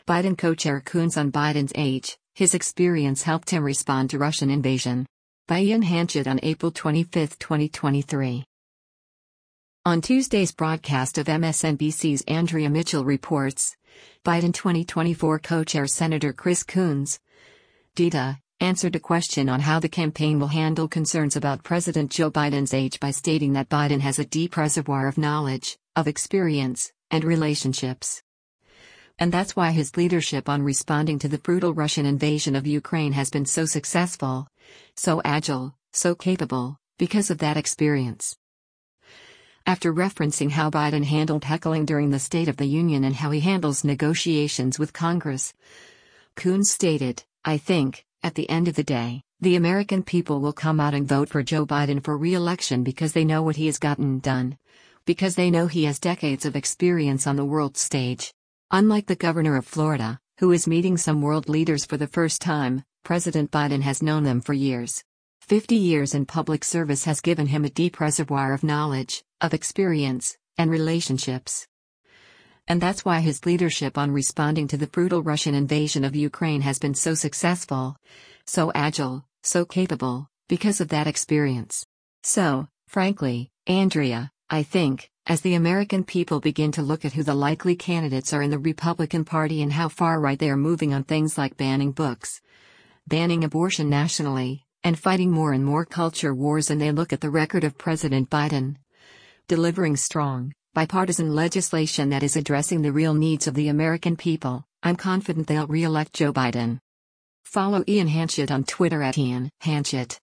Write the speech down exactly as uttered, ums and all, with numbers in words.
Biden co-chair Coons on Biden's age, his experience helped him respond to Russian invasion. By Ian Hanchett on April twenty-fifth, twenty twenty-three. On Tuesday's broadcast of M S N B C's Andrea Mitchell reports, Biden twenty twenty-four co-chair Senator Chris Coons, D T A, answered a question on how the campaign will handle concerns about President Joe Biden's age by stating that Biden has a deep reservoir of knowledge, of experience, and relationships. And that's why his leadership on responding to the brutal Russian invasion of Ukraine has been so successful, so agile, so capable, because of that experience. After referencing how Biden handled heckling during the State of the Union and how he handles negotiations with Congress, Coons stated, "I think, at the end of the day, the American people will come out and vote for Joe Biden for re-election because they know what he has gotten done. Because they know he has decades of experience on the world stage. Unlike the governor of Florida, who is meeting some world leaders for the first time, President Biden has known them for years. Fifty years in public service has given him a deep reservoir of knowledge, of experience, and relationships. And that's why his leadership on responding to the brutal Russian invasion of Ukraine has been so successful, so agile, so capable, because of that experience. So, frankly, Andrea, I think, as the American people begin to look at who the likely candidates are in the Republican Party and how far right they are moving on things like banning books, banning abortion nationally, and fighting more and more culture wars, and they look at the record of President Biden delivering strong, bipartisan legislation that is addressing the real needs of the American people, I'm confident they'll re-elect Joe Biden." Follow Ian Hanchett on Twitter at Ian Hanchett.